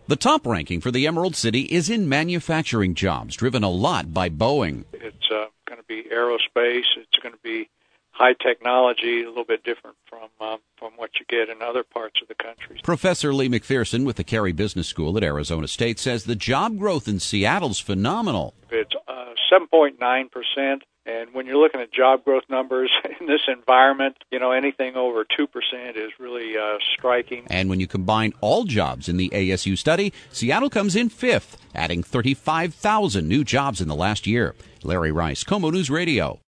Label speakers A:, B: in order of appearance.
A: The top ranking for the Emerald City is in manufacturing jobs, driven a lot by Boeing.
B: It's going to be aerospace. It's going to be high technology, a little bit different from what you get in other parts of the country.
A: Professor Lee McPherson with the Carey Business School at Arizona State says the job growth in Seattle's phenomenal.
B: It's 7.9%. And when you're looking at job growth numbers in this environment, anything over 2% is really striking.
A: And when you combine all jobs in the ASU study, Seattle comes in fifth, adding 35,000 new jobs in the last year. Larry Rice, KOMO News Radio.